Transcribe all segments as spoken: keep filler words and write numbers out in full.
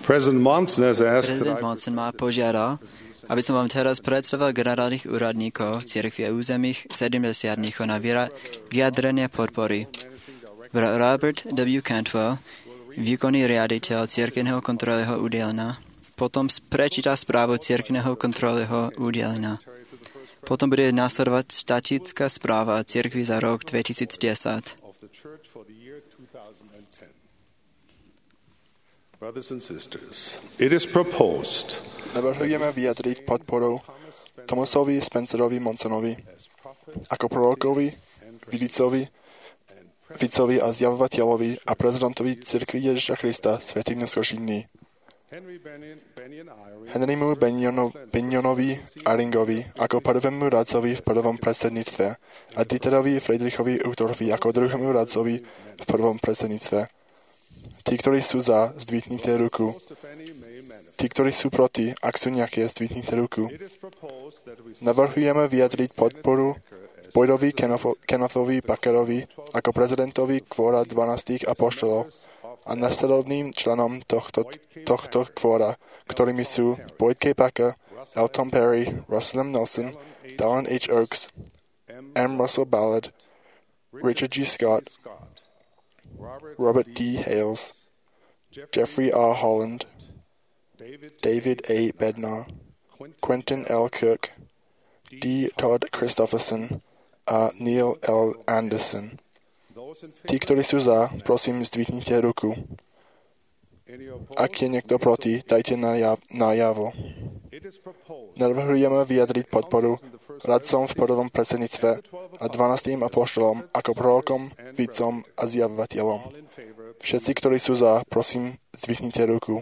President Monson has asked Prezident Monson ma požiadal, aby som vám teraz predstavil generálnych úradníkov cirkvi a územích sedemdesiatnych na vyjadrenie podpory. Robert W. Cantwell, výkonný riaditeľ cirkevného kontrolného údelenia, potom prečíta správu cirkevného kontrolného údelenia. Potom bude následovať statická správa cirkvi za rok dvetisícdesať. Brothers and sisters, it is proposed Navrhujeme vyjadriť podporu Thomasovi Spencerovi Monsonovi ako prorokovi, vidicovi, vicovi a zjavovateľovi a prezidentovi cirkvi Ježiša Krista svätých neskôrších dní. Henrymu Benionovi Aringovi ako prvému radcovi v prvom predsedníctve a Dieterovi Friedrichovi Uchtdorfovi ako druhému radcovi v prvom predsedníctve. Tí, ktorí sú za, zdvihnite ruku. Tí, ktorí sú proti, ak sú nejaké, zdvihnite ruku. Navrhujeme vyjadriť podporu Boydovi Kennethovi Packerovi ako prezidentovi kvóra dvanástich apoštolov a nasledovným členom tohto, tohto kvóra, ktorými sú Boyd K. Packer, L. Tom Perry, Russell M. Nelson, Dallin H. Oaks, M. Russell Ballard, Richard G. Scott, Robert D. Hales, Jeffrey R. Holland, David A. Bednar, Quentin L. Cook, D. Todd Christopherson a Neil L. Anderson. Tí, ktorí sú za, prosím, zdvihnite ruku. Ak je niekto proti, dajte najavo. Navrhujeme vyjadriť podporu radcom v prvom predsedníctve a dvanástym apoštolom ako prorokom, vidcom a zjavovateľom. Všetci, ktorí sú za, prosím, zdvihnite ruku.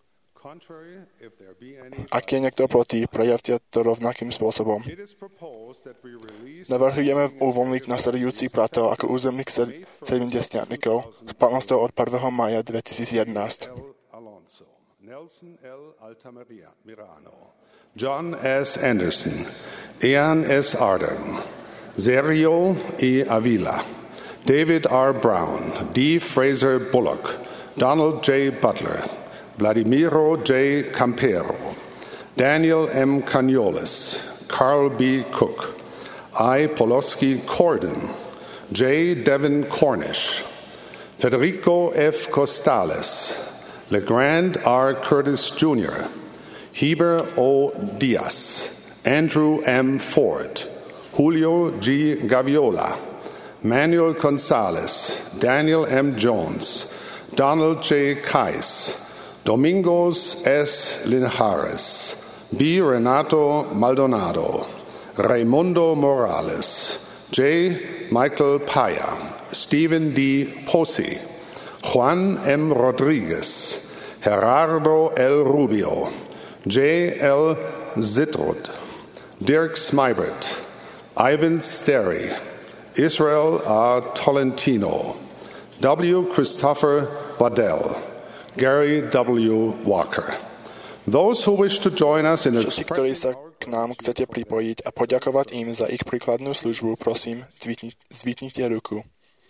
Ak je niekto proti, prejavte to rovnakým spôsobom. Navrhujeme uvoľniť nasledujúcich bratov ako územných sedemdesiatnikov s platnosťou od prvého mája dvetisícjedenásť. Nelson L. Altamirano, John S. Anderson, Ian S. Arden, Sergio E. Avila, David R. Brown, D. Fraser Bullock, Donald J. Butler, Vladimiro J. Campero, Daniel M. Caniolis, Carl B. Cook, I. Poloski Corden, J. Devin Cornish, Federico F. Costales, LeGrand R. Curtis Junior, Heber O. Diaz, Andrew M. Ford, Julio G. Gaviola, Manuel Gonzalez, Daniel M. Jones, Donald J. Kais, Domingos S. Linhares, B. Renato Maldonado, Raimundo Morales, J. Michael Paya, Stephen D. Posi, Juan M. Rodriguez, Gerardo L. Rubio, J. L. Zitrud, Dirk Smybert, Ivan Sterry, Israel R. Tolentino, W. Christopher Waddell, Gary W. Walker. Those who wish to join us in Všetci, ktorí sa k nám chcete pripojiť a poďakovať im za ich príkladnú službu, prosím, zvítnite ruku.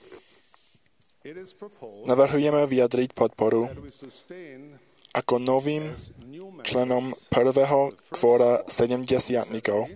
Navrhujeme vyjadriť podporu ako novým členom prvého kvóra sedemdesiatnikov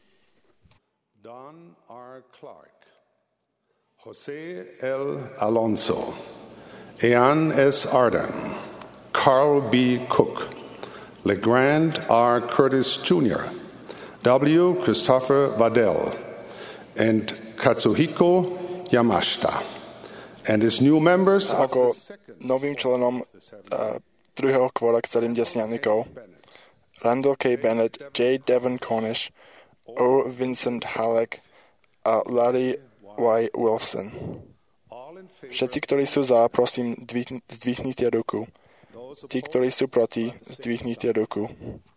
Don R. Clark, Jose L. Alonso, Ian S. Arden, Carl B. Cook, LeGrand R. Curtis Junior, W. Christopher Waddell, and Katsuhiko Yamashita. And his new members ako novým členom uh, druhého kvóra sedemdesiatnikov Randall K. Bennett, J. Devon Cornish, O. Vincent Halleck a Larry Y. Wilson. Všetci, ktorí sú za, prosím, zdvihnite ruku. Tí, ktorí sú proti, zdvihnite ruku.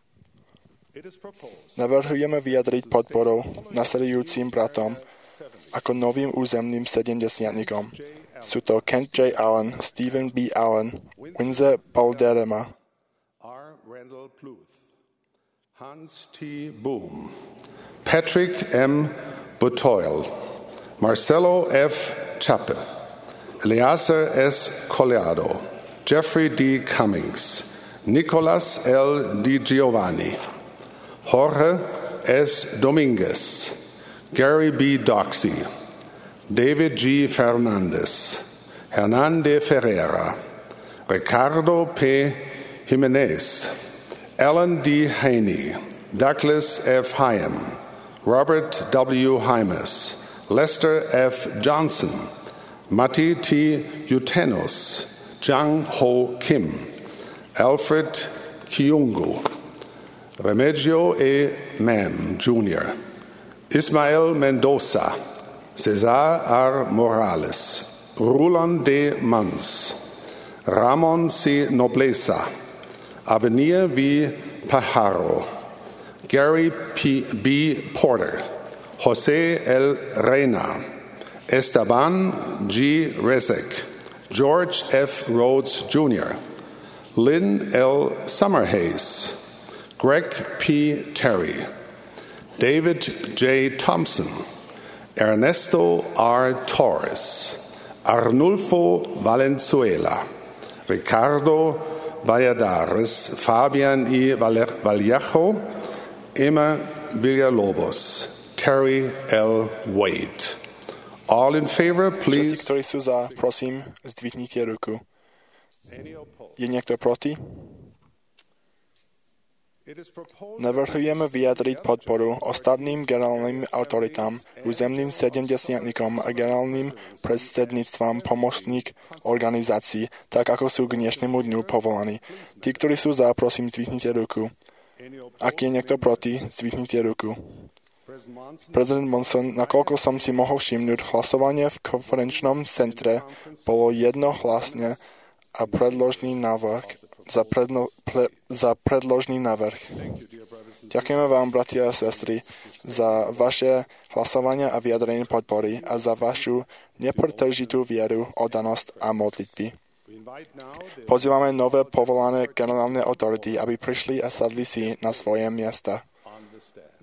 Navrhujeme vyjadriť podporu nasledujúcim bratom ako novým územným sedemdesiatnikom. Sú to Kent J. Allen, Stephen B. Allen, Windsor Balderema, R. Randall Bluth, Hans T. Boom, Patrick M. Butoil, Marcelo F. Chappe, Eleazar S. Collado, Jeffrey D. Cummings, Nicolas L. Di Giovanni, Jorge S. Dominguez, Gary B. Doxey, David G. Fernandez, Hernande Ferreira, Ricardo P. Jimenez, Alan D. Haney, Douglas F. Hyam, Robert W. Hymas, Lester F. Johnson, Matti T. Utenos, Jang Ho Kim, Alfred Kiungu, Remigio E. Mam, Junior, Ismael Mendoza, Cesar R. Morales, Roland D. Mans, Ramon C. Nobleza, Avenir V. Pajaro, Gary P. B. Porter, Jose L. Reina, Esteban G. Rezek, George F. Rhodes, Junior, Lynn L. Summerhays, Greg P. Terry, David J. Thompson, Ernesto R. Torres, Arnulfo Valenzuela, Ricardo Valladares, Fabian I. Vallejo, Emma Villalobos, Terry L. Wade. All in favor, Všetci, please. ktorí sú za, prosím, zdvihnite ruku. Je niekto proti? Navrhujeme vyjadriť podporu ostatným generálnym autoritám, územným sedemdesiatnikom a generálnym predsedníctvom pomocných organizácií, tak ako sú k dnešnému dňu povolaní. Tí, ktorí sú za, prosím, zdvihnite ruku. Ak je niekto proti, zdvihnite ruku. Prezident Monson, nakoľko som si mohol všimnúť, hlasovanie v konferenčnom centre bolo jednohlasne a predložný návrh za, predno, pre, za predložný návrh. Ďakujeme vám, bratia a sestry, za vaše hlasovania a vyjadrenie podpory a za vašu nepretržitú vieru, oddanosť a modlitby. Pozývame nové povolané generálne autority, aby prišli a sadli si na svoje miesta.